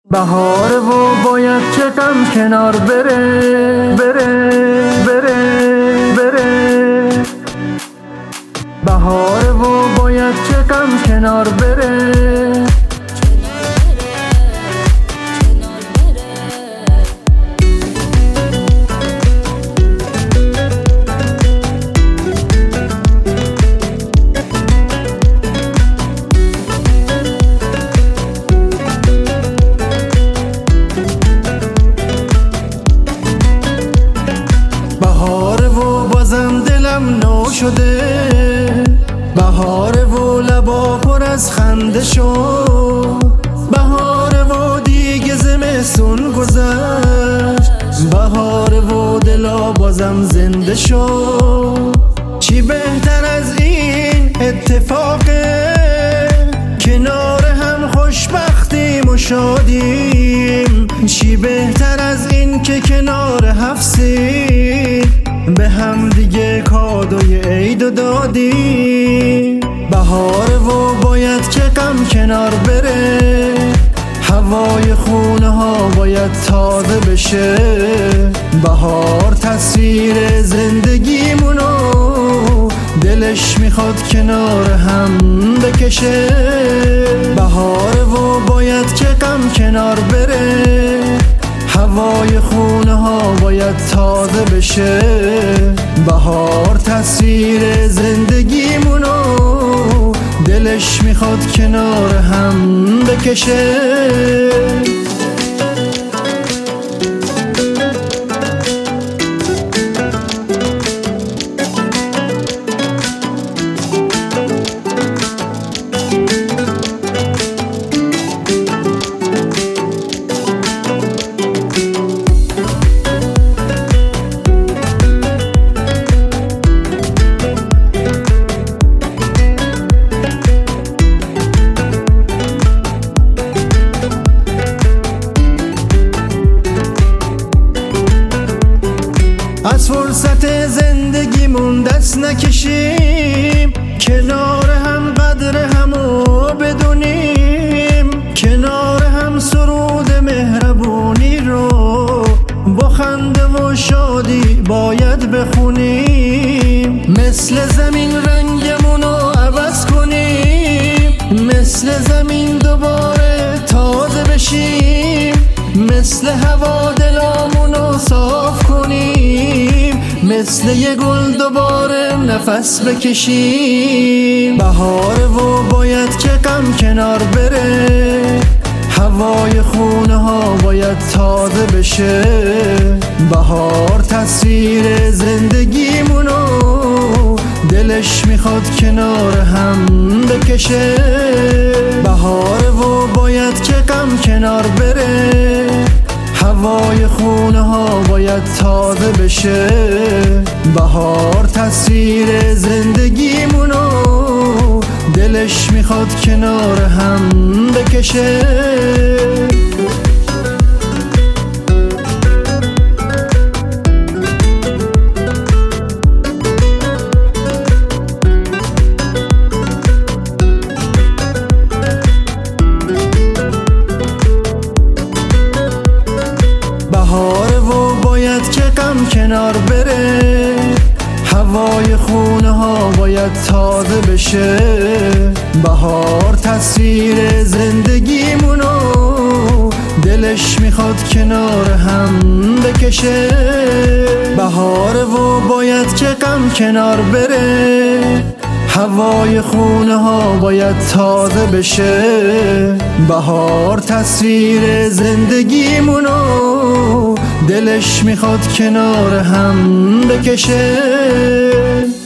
بهاره و باید چه غم کنار بره بره بره بره. بهاره و باید چه غم کنار بره. بهاره و بازم دلم نو شده، بهاره و لبا پر از خنده شد، بهاره و دیگه زمستون گذشت، بهاره و دلا بازم زنده شد. چی بهتر از این اتفاقه، کنار هم خوشبختیم و شادیم. چی بهتر از این که کنار هفسیم به هم دیگه کادوی عیدو دادیم. بهاره و باید که غم کنار بره، هوای خونه ها باید تازه بشه. بهار تصویر زندگیمونو دلش میخواد کنار هم بکشه. بهاره و باید که غم کنار بره، هوای خونه ها باید تازه بشه. بهار تصویر زندگیمونو دلش میخواد کنار هم بکشه. از فرصت زندگیمون دست نکشیم، کنار هم قدر همو بدونیم. کنار هم سرود مهربونی رو با خنده و شادی باید بخونیم. مثل زمین رنگمونو عوض کنیم، مثل زمین دوباره تازه بشیم. مثل هوا دلامونو صاف کنیم، مثل یه گل دوباره نفس بکشیم. بهاره و باید که غم کنار بره، هوای خونه ها باید تازه بشه. بهار تصویر زندگیمونو دلش میخواد کنار هم بکشه. بهاره و باید که غم کنار بره، هوای خونه ها باید تازه بشه. بهار تصویر زندگیمونو دلش میخواد کنار هم بکشه. بهاره و باید که غم کنار بره، هوای خونه ها باید تازه بشه. بهار تصویر زندگیمونو دلش میخواد کنار هم بکشه. بهاره و باید که غم کنار بره، هوای خونه ها باید تازه بشه. بهار تصویر زندگیمونو دلش میخواد کنار هم بکشه.